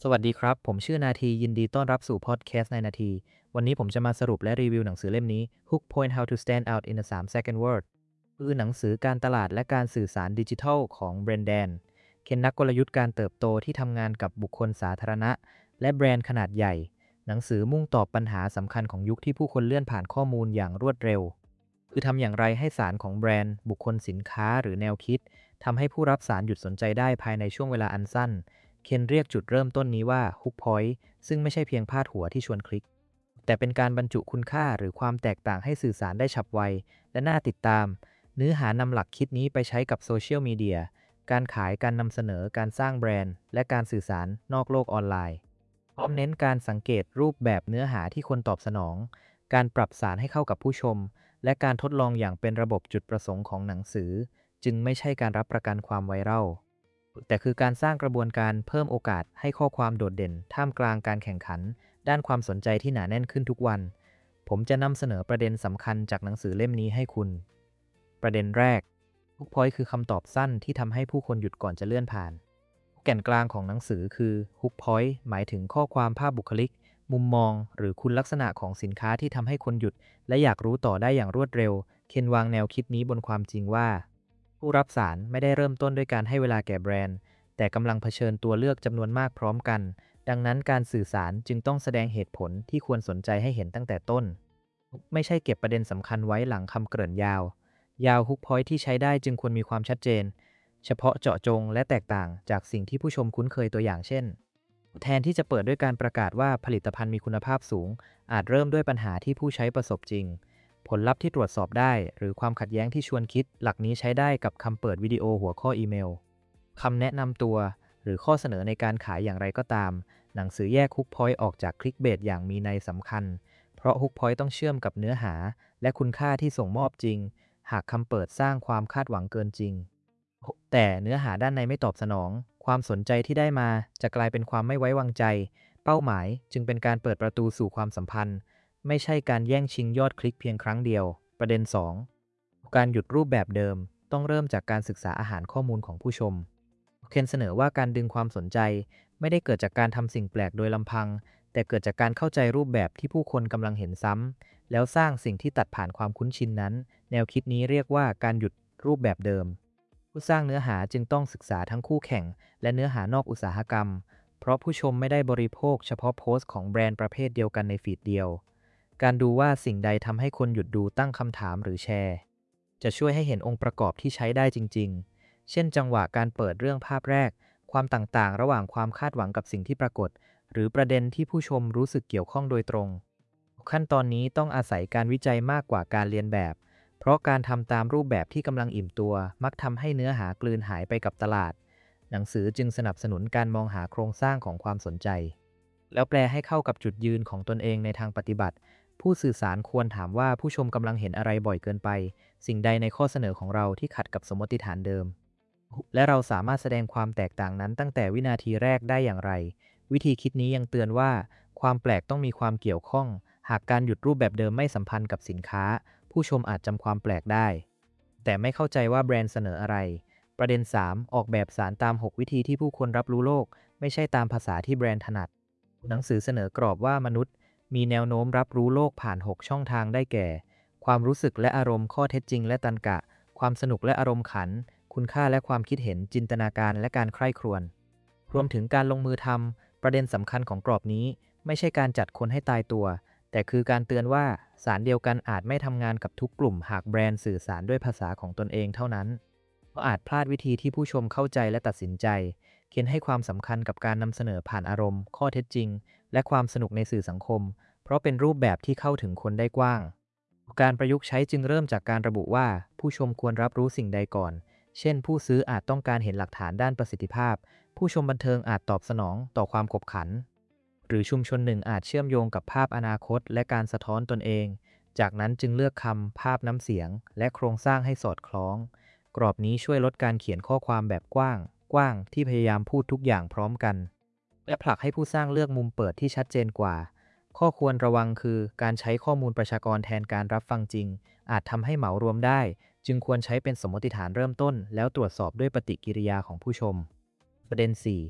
สวัสดีครับผมชื่อนาทียินดีต้อนรับสู่พอดแคสต์ในนาทีวันนี้ผมจะมาสรุปและรีวิวหนังสือเล่มนี้ Hook Point How to Stand Out in a 3-Second Word คือหนังสือการตลาดและการสื่อสารดิจิทัลของแบรนด์แดนเคนนักกลยุทธ์การเติบโตที่ทำงานกับบุคคลสาธารณะและแบรนด์ขนาดใหญ่หนังสือมุ่งตอบปัญหาสำคัญของยุคที่ผู้คนเลื่อนผ่านข้อมูลอย่างรวดเร็วคือทำอย่างไรให้สารของแบรนด์บุคคลสินค้าหรือแนวคิดทำให้ผู้รับสารหยุดสนใจได้ภายในช่วงเวลาอันสั้น เคนเรียกจุดเริ่มต้นนี้ว่า Hook Point ซึ่งไม่ใช่เพียงพาดหัวที่ชวนคลิกแต่เป็นการบรรจุคุณค่าหรือความแตกต่างให้สื่อสารได้ฉับไวและน่าติดตามเนื้อหานำหลักคิดนี้ไปใช้กับโซเชียลมีเดียการขายการนำเสนอการสร้างแบรนด์และการสื่อสารนอกโลกออนไลน์พร้อมเน้นการสังเกตรูปแบบเนื้อหาที่คนตอบสนองการปรับสารให้เข้ากับผู้ชมและการทดลองอย่างเป็นระบบจุดประสงค์ของหนังสือจึงไม่ใช่การรับประกันความไวรัล แต่คือการสร้างกระบวนการเพิ่มโอกาสให้ข้อความโดดเด่นท่ามกลางการแข่งขันด้านความสนใจที่หนาแน่นขึ้นทุกวัน ผมจะนำเสนอประเด็นสำคัญจากหนังสือเล่มนี้ให้คุณ ประเด็นแรกทุกพอยต์คือคำตอบสั้นที่ทำให้ผู้คนหยุดก่อนจะเลื่อนผ่าน แก่นกลางของหนังสือคือ Hook Point หมายถึงข้อความภาพบุคลิก มุมมอง หรือคุณลักษณะของสินค้าที่ทำให้คนหยุดและอยากรู้ต่อได้อย่างรวดเร็ว เคนวางแนวคิดนี้บนความจริงว่าผู้รับสารไม่ได้เริ่มต้นด้วยการให้เวลาแก่แบรนด์แต่กำลังเผชิญตัวเลือกจำนวนมากพร้อมกันดังนั้นการสื่อสารจึงต้องแสดงเหตุผลที่ควรสนใจให้เห็นตั้งแต่ต้นไม่ใช่เก็บประเด็นสำคัญไว้หลังคำเกริ่นยาวฮุกพอยท์ที่ใช้ได้จึงควรมีความชัดเจนเฉพาะเจาะจงและแตกต่างจากสิ่งที่ผู้ชมคุ้นเคยตัวอย่างเช่นแทนที่จะเปิดด้วยการประกาศว่าผลิตภัณฑ์มีคุณภาพสูงอาจเริ่มด้วยปัญหาที่ผู้ใช้ประสบจริงผลลัพธ์ที่ตรวจสอบได้หรือความขัดแย้งที่ชวนคิดหลักนี้ใช้ได้กับคำเปิดวิดีโอหัวข้ออีเมลคำแนะนำตัวหรือข้อเสนอในการขายอย่างไรก็ตามหนังสือแยกฮุกพอยต์ออกจากคลิกเบสอย่างมีนัยสำคัญเพราะฮุกพอยต์ต้องเชื่อมกับเนื้อหาและคุณค่าที่ส่งมอบจริง หากคำเปิดสร้างความคาดหวังเกินจริง แต่เนื้อหาด้านในไม่ตอบสนอง ความสนใจที่ได้มาจะกลายเป็นความไม่ไว้วางใจ เป้าหมายจึงเป็นการเปิดประตูสู่ความสัมพันธ์ ไม่ใช่การแย่งชิงยอดคลิกเพียงครั้งเดียว ประเด็น2การหยุดรูปแบบเดิมต้องเริ่มจากการศึกษาอาหารข้อมูลของผู้ชม เคนเสนอว่าการดึงความสนใจไม่ได้เกิดจากการทำสิ่งแปลกโดยลำพัง แต่เกิดจากการเข้าใจรูปแบบที่ผู้คนกำลังเห็นซ้ำ แล้วสร้างสิ่งที่ตัดผ่านความคุ้นชินนั้น แนวคิดนี้เรียกว่าการหยุดรูปแบบเดิม ผู้สร้างเนื้อหาจึงต้องศึกษาทั้งคู่แข่งและเนื้อหานอกอุตสาหกรรม เพราะผู้ชมไม่ได้บริโภคเฉพาะโพสต์ของแบรนด์ประเภทเดียวกันในฟีดเดียว การดูว่าสิ่งใดทำให้คนหยุดดูตั้งคำถามหรือแชร์จะช่วยให้เห็นองค์ประกอบที่ใช้ได้จริงๆ เช่นจังหวะการเปิดเรื่องภาพแรก ความต่างๆ ระหว่างความคาดหวังกับสิ่งที่ปรากฏ หรือประเด็นที่ผู้ชมรู้สึกเกี่ยวข้องโดยตรง ขั้นตอนนี้ต้องอาศัยการวิจัยมากกว่าการเรียนแบบ เพราะการทำตามรูปแบบที่กำลังอิ่มตัวมักทำให้เนื้อหากลืนหายไปกับตลาด หนังสือจึงสนับสนุนการมองหาโครงสร้างของความสนใจ แล้วแปลให้เข้ากับจุดยืนของตนเองในทางปฏิบัติ ผู้สื่อสารควรถามว่าผู้ชมกำลังเห็นอะไรบ่อยเกินไป สิ่งใดในข้อเสนอของเราที่ขัดกับสมมติฐานเดิม และเราสามารถแสดงความแตกต่างนั้นตั้งแต่วินาทีแรกได้อย่างไร วิธีคิดนี้ยังเตือนว่าความแปลกต้องมีความเกี่ยวข้อง หากการหยุดรูปแบบเดิมไม่สัมพันธ์กับสินค้า ผู้ชมอาจจำความแปลกได้ แต่ไม่เข้าใจว่าแบรนด์เสนออะไร ประเด็น3ออกแบบสารตาม 6 วิธีที่ผู้คนรับรู้โลก ไม่ใช่ตามภาษาที่แบรนด์ถนัด หนังสือเสนอกรอบว่ามนุษย์มีแนวโน้มรับรู้โลกผ่าน 6 ช่องทางได้แก่ ความรู้สึกและอารมณ์ข้อเท็จจริงและตรรกะ ความสนุกและอารมณ์ขัน คุณค่าและความคิดเห็นจินตนาการและการใคร่ครวญรวมถึงการลงมือทำประเด็นสำคัญของกรอบนี้ไม่ใช่การจัดคนให้ตายตัวแต่คือการเตือนว่าสารเดียวกันอาจไม่ทำงานกับทุกกลุ่มหากแบรนด์สื่อสารด้วยภาษาของตนเองเท่านั้นเพราะอาจพลาดวิธีที่ผู้ชมเข้าใจและตัดสินใจเขียนให้ความสำคัญกับการนำเสนอผ่านอารมณ์ข้อเท็จจริงและความสนุกในสื่อสังคมเพราะเป็นรูปแบบที่เข้าถึงคนได้กว้างการประยุกต์ใช้จึงเริ่มจากการระบุว่าผู้ชมควรรับรู้สิ่งใดก่อนเช่นผู้ซื้ออาจต้องการเห็นหลักฐานด้านประสิทธิภาพผู้ชมบันเทิงอาจตอบสนองต่อความขบขันหรือชุมชนหนึ่งอาจเชื่อมโยงกับภาพอนาคตและการสะท้อนตนเองจากนั้นจึงเลือกคำภาพน้ำเสียงและโครงสร้างให้สอดคล้องกรอบนี้ช่วยลดการเขียนข้อความแบบกว้างที่พยายามพูดทุกอย่างพร้อมกันและผลักให้ผู้สร้างเลือกมุมเปิดที่ชัดเจนกว่าข้อควรระวังคือการใช้ข้อมูลประชากรแทนการรับฟังจริงอาจทำให้เหมารวมได้จึงควรใช้เป็นสมมติฐานเริ่มต้นแล้วตรวจสอบด้วยปฏิกิริยาของผู้ชมประเด็น4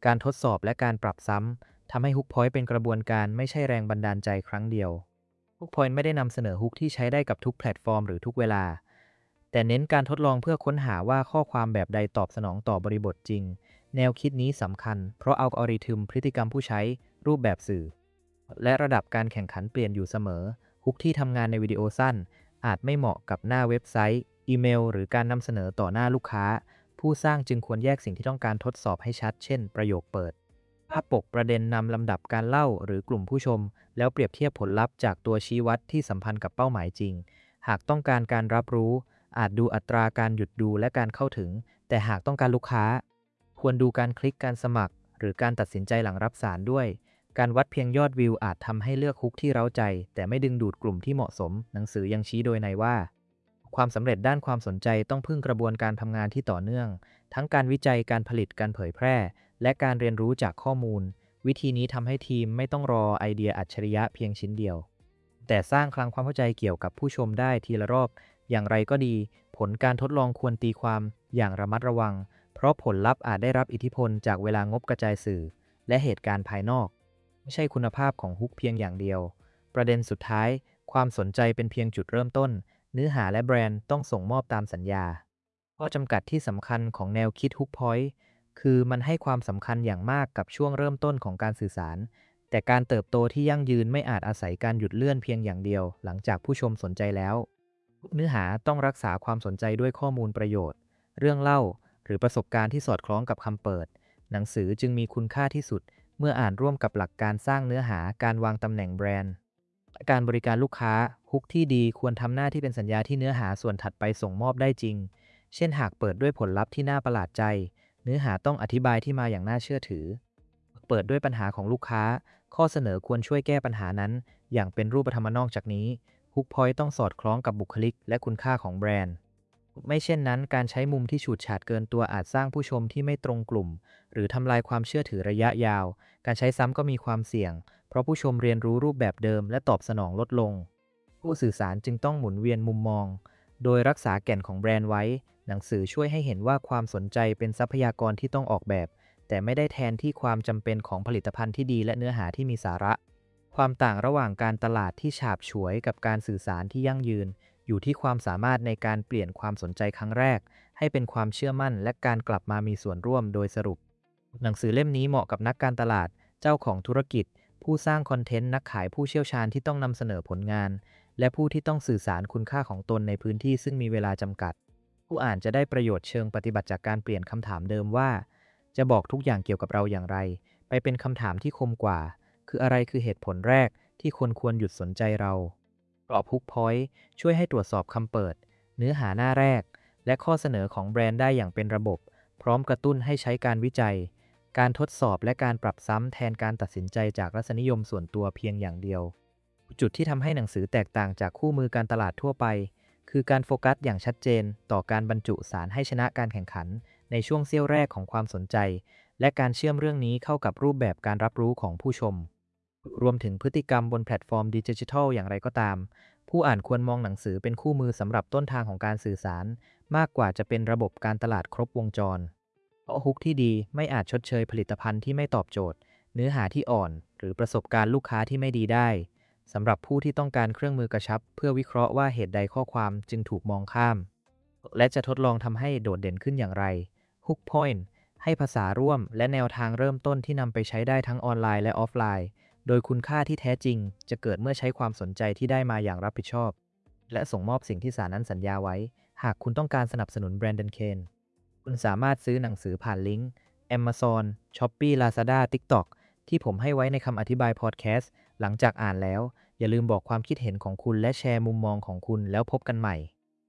การทดสอบและการปรับซ้ำทำให้ Hook Point เป็นกระบวนการไม่ใช่แรงบันดาลใจครั้งเดียว Hook Point ไม่ได้นำเสนอฮุกที่ใช้ได้กับทุกแพลตฟอร์มหรือทุกเวลาแต่เน้นการทดลองเพื่อค้นหาว่าข้อความแบบใดตอบสนองต่อบริบทจริงแนวคิดนี้สำคัญเพราะอัลกอริทึมพฤติกรรมผู้ใช้รูปแบบสื่อและระดับการแข่งขันเปลี่ยนอยู่เสมอฮุกที่ทำงานในวิดีโอสั้นอาจไม่เหมาะกับหน้าเว็บไซต์อีเมลหรือการนำเสนอต่อหน้าลูกค้าผู้สร้างจึงควรแยกสิ่งที่ต้องการทดสอบให้ชัดเช่นประโยคเปิดภาพปกประเด็นนำลำดับการเล่าหรือกลุ่มผู้ชมแล้วเปรียบเทียบผลลัพธ์จากตัวชี้วัดที่สัมพันธ์กับเป้าหมายจริงหากต้องการการรับรู้อาจดูอัตราการหยุดดูและการเข้าถึงแต่หากต้องการลูกค้าควรดูการคลิกการสมัครหรือการตัดสินใจหลังรับสารด้วยการวัดเพียงยอดวิวอาจทำให้เลือกฮุกที่เร้าใจแต่ไม่ดึงดูดกลุ่มที่เหมาะสมหนังสือยังชี้โดยในว่าความสำเร็จด้านความสนใจต้องพึ่งกระบวนการทำงานที่ต่อเนื่องทั้งการวิจัยการผลิตการเผยแพร่และการเรียนรู้จากข้อมูลวิธีนี้ทำให้ทีมไม่ต้องรอไอเดียอัจฉริยะเพียงชิ้นเดียวแต่สร้างคลังความเข้าใจเกี่ยวกับผู้ชมได้ทีละรอบอย่างไรก็ดีผลการทดลองควรตีความอย่างระมัดระวังเพราะผลลัพธ์อาจได้รับอิทธิพลจากเวลางบกระจายสื่อและเหตุการณ์ภายนอกไม่ใช่คุณภาพของฮุกเพียงอย่างเดียวประเด็นสุดท้ายความสนใจเป็นเพียงจุดเริ่มต้นเนื้อหาและแบรนด์ต้องส่งมอบตามสัญญาข้อจำกัดที่สำคัญของแนวคิด Hook Point คือมันให้ความสำคัญอย่างมากกับช่วงเริ่มต้นของการสื่อสารแต่การเติบโตที่ยั่งยืนไม่อาจอาศัยการหยุดเลื่อนเพียงอย่างเดียวหลังจากผู้ชมสนใจแล้วเนื้อหาต้องรักษาความสนใจด้วยข้อมูลประโยชน์เรื่องเล่าหรือประสบการณ์ที่สอดคล้องกับคำเปิดหนังสือจึงมีคุณค่าที่สุดเมื่ออ่านร่วมกับหลักการสร้างเนื้อหาการวางตำแหน่งแบรนด์และการบริการลูกค้าฮุกที่ดีควรทำหน้าที่เป็นสัญญาที่เนื้อหาส่วนถัดไปส่งมอบได้จริงเช่นหากเปิดด้วยผลลัพธ์ที่น่าประหลาดใจเนื้อหาต้องอธิบายที่มาอย่างน่าเชื่อถือเปิดด้วยปัญหาของลูกค้าข้อเสนอควรช่วยแก้ปัญหานั้นอย่างเป็นรูปธรรมนอกจากนี้ฮุกพอยต์ต้องสอดคล้องกับบุคลิกและคุณค่าของแบรนด์ไม่เช่นนั้นการใช้มุมที่ฉูดฉาดเกินตัวอาจสร้างผู้ชมที่ไม่ตรงกลุ่มหรือทำลายความเชื่อถือระยะยาวการใช้ซ้ำก็มีความเสี่ยงเพราะผู้ชมเรียนรู้รูปแบบเดิมและตอบสนองลดลงผู้สื่อสารจึงต้องหมุนเวียนมุมมองโดยรักษาแก่นของแบรนด์ไว้หนังสือช่วยให้เห็นว่าความสนใจเป็นทรัพยากรที่ต้องออกแบบแต่ไม่ได้แทนที่ความจำเป็นของผลิตภัณฑ์ที่ดีและเนื้อหาที่มีสาระความต่างระหว่างการตลาดที่ฉาบฉวยกับการสื่อสารที่ยั่งยืนอยู่ที่ความสามารถในการเปลี่ยนความสนใจครั้งแรกให้เป็นความเชื่อมั่นและการกลับมามีส่วนร่วมโดยสรุปหนังสือเล่มนี้เหมาะกับนักการตลาดเจ้าของธุรกิจผู้สร้างคอนเทนต์นักขายผู้เชี่ยวชาญที่ต้องนำเสนอผลงานและผู้ที่ต้องสื่อสารคุณค่าของตนในพื้นที่ซึ่งมีเวลาจำกัดผู้อ่านจะได้ประโยชน์เชิงปฏิบัติจากการเปลี่ยนคำถามเดิมว่าจะบอกทุกอย่างเกี่ยวกับเราอย่างไรไปเป็นคำถามที่คมกว่าคืออะไรคือเหตุผลแรกที่คนควรหยุดสนใจเรากรอบฮุกพอยต์ช่วยให้ตรวจสอบคำเปิดเนื้อหาหน้าแรกและข้อเสนอของแบรนด์ได้อย่างเป็นระบบพร้อมกระตุ้นให้ใช้การวิจัยการทดสอบและการปรับซ้ำแทนการตัดสินใจจากรสนิยมส่วนตัวเพียงอย่างเดียวจุดที่ทำให้หนังสือแตกต่างจากคู่มือการตลาดทั่วไปคือการโฟกัสอย่างชัดเจนต่อการบรรจุสารให้ชนะการแข่งขันในช่วงเสี้ยวแรกของความสนใจและการเชื่อมเรื่องนี้เข้ากับรูปแบบการรับรู้ของผู้ชมรวมถึงพฤติกรรมบนแพลตฟอร์มดิจิทัลอย่างไรก็ตามผู้อ่านควรมองหนังสือเป็นคู่มือสำหรับต้นทางของการสื่อสารมากกว่าจะเป็นระบบการตลาดครบวงจรเพราะฮุกที่ดีไม่อาจชดเชยผลิตภัณฑ์ที่ไม่ตอบโจทย์เนื้อหาที่อ่อนหรือประสบการณ์ลูกค้าที่ไม่ดีได้สำหรับผู้ที่ต้องการเครื่องมือกระชับเพื่อวิเคราะห์ว่าเหตุใดข้อความจึงถูกมองข้ามและจะทดลองทำให้โดดเด่นขึ้นอย่างไร Hook Point ให้ภาษาร่วมและแนวทางเริ่มต้นที่นำไปใช้ได้ทั้งออนไลน์และออฟไลน์โดยคุณค่าที่แท้จริงจะเกิดเมื่อใช้ความสนใจที่ได้มาอย่างรับผิดชอบและส่งมอบสิ่งที่สารนั้นสัญญาไว้หากคุณต้องการสนับสนุนแบรนด์ Dunkin คุณสามารถซื้อหนังสือผ่านลิงก์ Amazon, Shopee, Lazada, TikTok ที่ผมให้ไว้ในคำอธิบายพอดแคสต์หลังจากอ่านแล้วอย่าลืมบอกความคิดเห็นของคุณและแชร์มุมมองของคุณแล้วพบกันใหม่